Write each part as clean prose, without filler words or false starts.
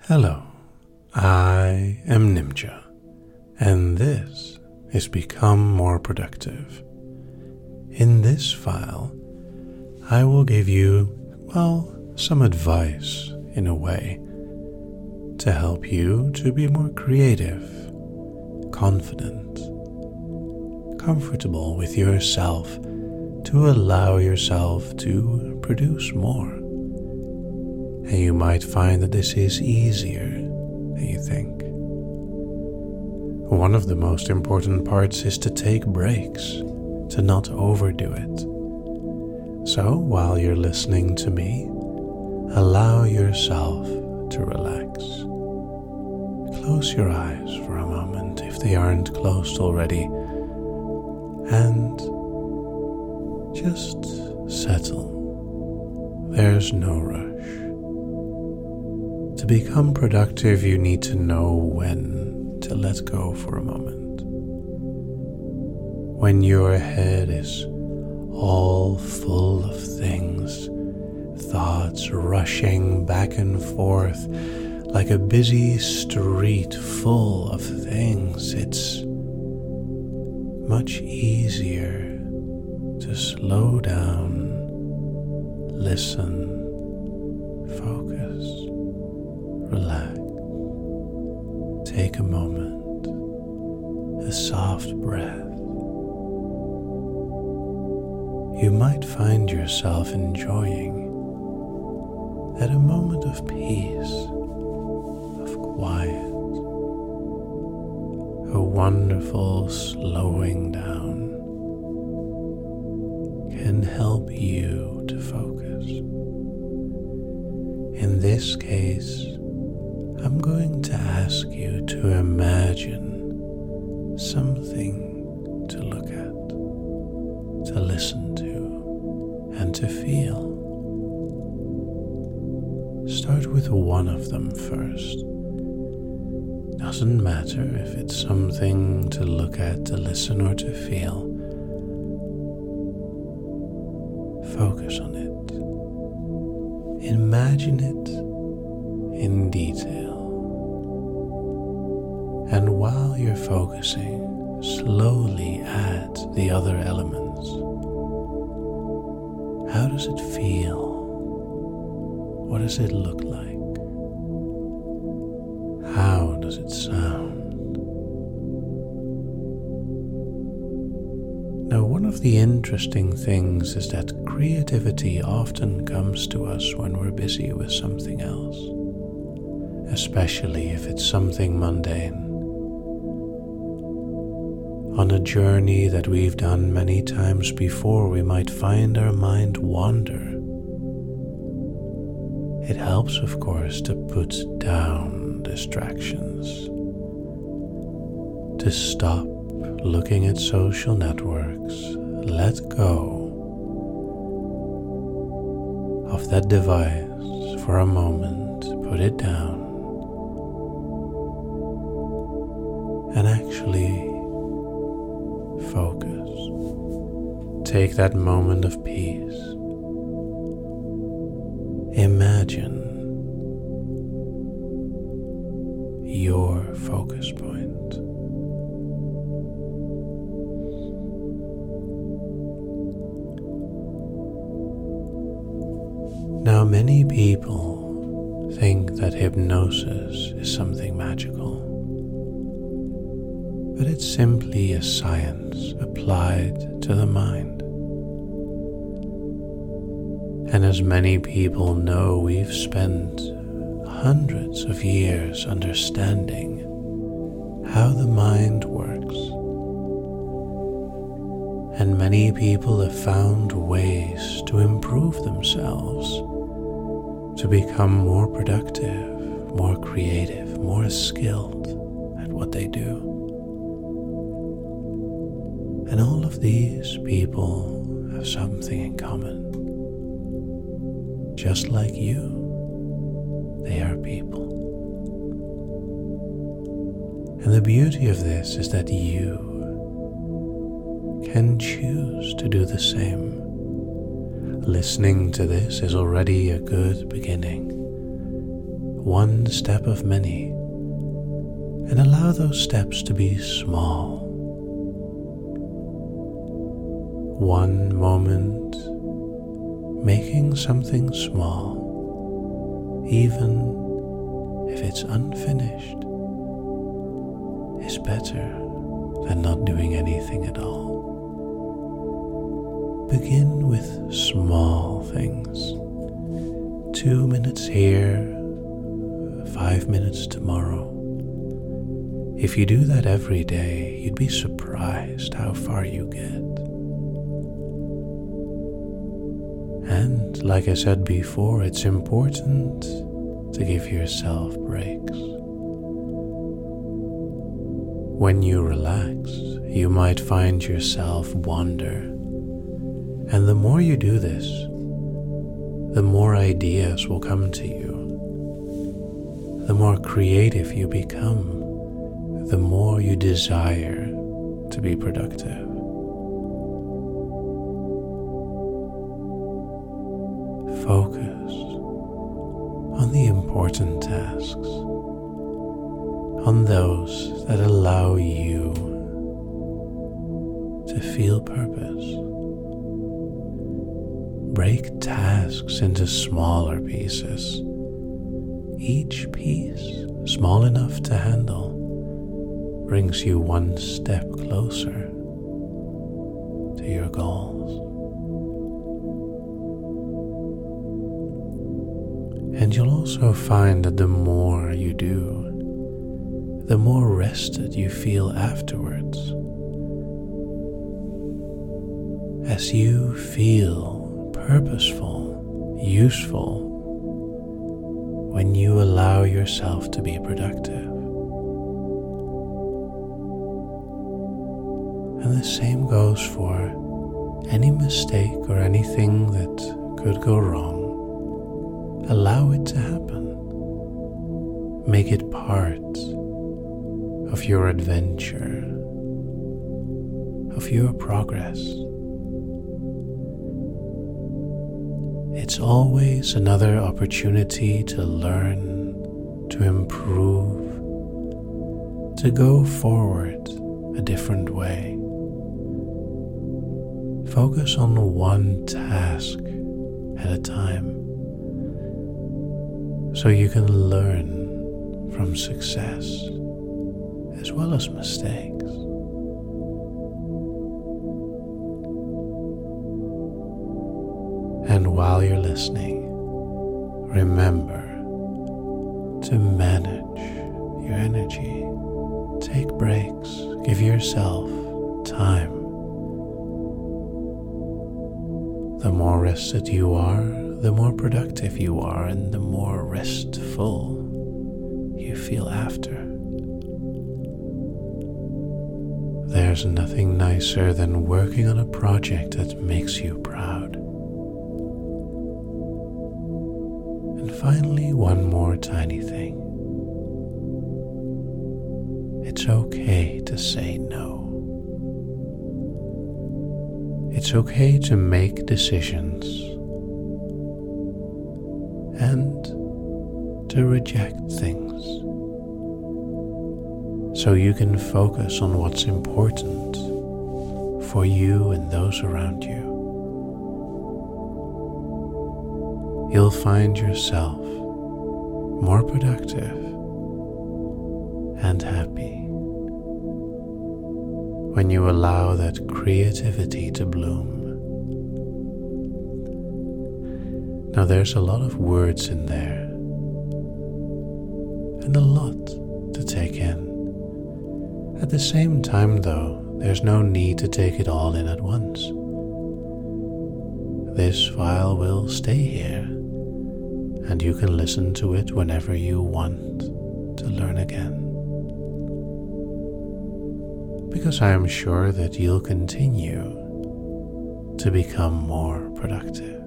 Hello, I am Nimja, and this is Become More Productive. In this file, I will give you, some advice in a way to help you to be more creative, confident, comfortable with yourself, to allow yourself to produce more. And you might find that this is easier than you think. One of the most important parts is to take breaks, to not overdo it. So while you're listening to me, allow yourself to relax. Close your eyes for a moment if they aren't closed already, and just settle. There's no rush. To become productive, you need to know when to let go for a moment. When your head is all full of things, thoughts rushing back and forth like a busy street full of things, it's much easier to slow down, listen, focus, relax. Take a moment, a soft breath. You might find yourself enjoying at a moment of peace, of quiet, a wonderful slowing down can help you to focus. In this case, I'm going to ask you to imagine something to look at, to listen to, and to feel. Start with one of them first. Doesn't matter if it's something to look at, to listen, or to feel. Focus on it. Imagine it in detail. And while you're focusing, slowly add the other elements. How does it feel? What does it look like? How does it sound? Now, one of the interesting things is that creativity often comes to us when we're busy with something else, especially if it's something mundane. On a journey that we've done many times before, we might find our mind wander. It helps, of course, to put down distractions, to stop looking at social networks, let go of that device for a moment, put it down, and actually focus. Take that moment of peace. Imagine your focus point. Now, many people think that hypnosis is something magical, but it's simply a science applied to the mind. And as many people know, we've spent hundreds of years understanding how the mind works. And many people have found ways to improve themselves, to become more productive, more creative, more skilled at what they do. And all of these people have something in common. Just like you, they are people. And the beauty of this is that you can choose to do the same. Listening to this is already a good beginning. one step of many, and allow those steps to be small. One moment, making something small, even if it's unfinished, is better than not doing anything at all. Begin with small things. 2 minutes here, 5 minutes tomorrow. If you do that every day, you'd be surprised how far you get. And like I said before, it's important to give yourself breaks. When you relax, you might find yourself wander. And the more you do this, the more ideas will come to you. The more creative you become, the more you desire to be productive. Focus on the important tasks, on those that allow you to feel purpose. Break tasks into smaller pieces. Each piece, small enough to handle, brings you one step closer to your goals. And you'll also find that the more you do, the more rested you feel afterwards. As you feel purposeful, useful, when you allow yourself to be productive. And the same goes for any mistake or anything that could go wrong. Allow it to happen. Make it part of your adventure, of your progress. It's always another opportunity to learn, to improve, to go forward a different way. Focus on one task at a time, so you can learn from success as well as mistakes. And while you're listening, remember to manage your energy. Take breaks. Give yourself time. The more rested you are, the more productive you are, and the more restful you feel after. There's nothing nicer than working on a project that makes you proud. And finally, one more tiny thing. It's okay to say no. It's okay to make decisions and to reject things, so you can focus on what's important for you and those around you. You'll find yourself more productive and happy when you allow that creativity to bloom. Now there's a lot of words in there and a lot to take in. At the same time though, there's no need to take it all in at once. This file will stay here, and you can listen to it whenever you want to learn again. Because I am sure that you'll continue to become more productive.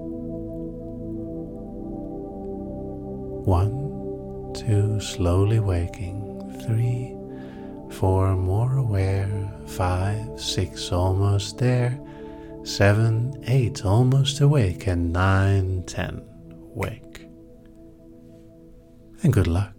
1, 2, slowly waking. 3, 4, more aware. 5, 6, almost there. 7, 8, almost awake. And 9, 10, wake. and good luck.